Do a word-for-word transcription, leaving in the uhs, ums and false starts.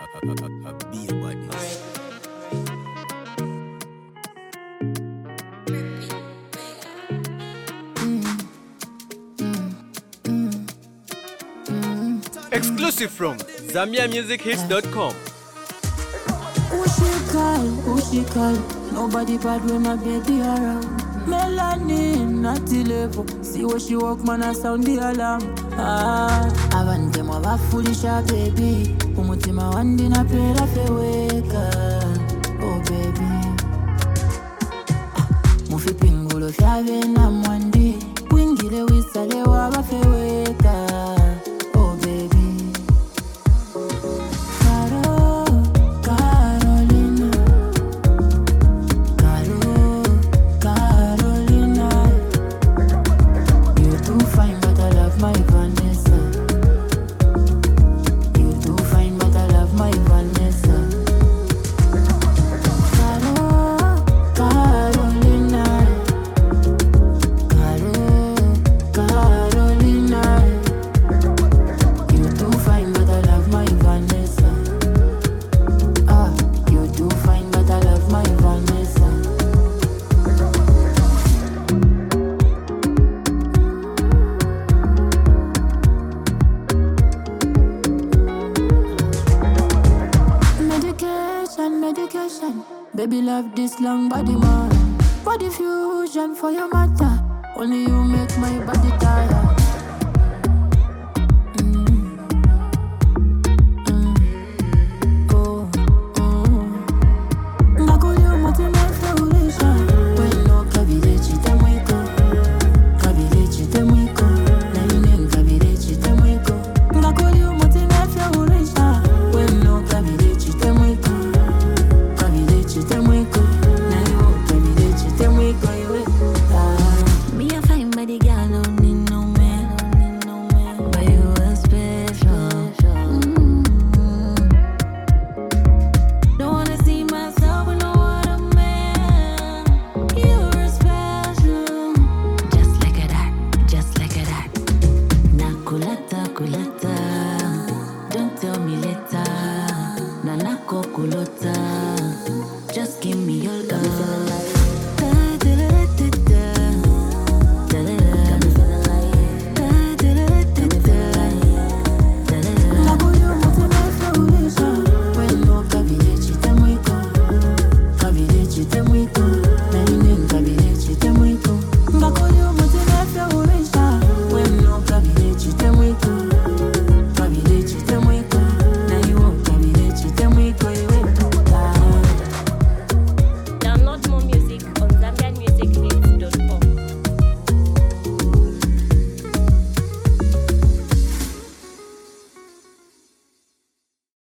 Be a body. Exclusive from Zambia Music Hits dot com. Who she call? Who she call? Nobody bad when my baby around. Melanin, not level. See what she walk, man, I sound the alarm. Ah, avante mwa fulisha baby. Umutima wandi na pera feweka. Oh baby. Mufi pingulo fyave na mwandi. Wingile wisale waba feweka. Oh baby. Caro, Carolina. Caro, Carolina. You too fine, but I love my Vanessa. You too fine, but I love my Vanessa. Caro, Carolina. Caro, Carolina. You too fine, but I love my Vanessa. Ah, you too fine, but I love my Vanessa. Medication, medication. Baby, love this long body man. Body fusion for your matter. Only you make my body tired. Mm, mm, oh, oh. Ngakuliu mutima faulisha. Weno kabile chita mwiko. Kabile chita mwiko. Na ine kabile chita mwiko. Ngakuliu mutima faulisha. Weno kabile chita mwiko. Kabile chita mwiko. Na yo kabile chita mwiko iwe. Ah. Me a fine body girl, don't need no man, don't need no man. But you are special. Mm. Don't wanna see myself with no other man. You're special. Just like a that, just like a that. Nakulata, kulata. Don't tell me later. Nanako kulota.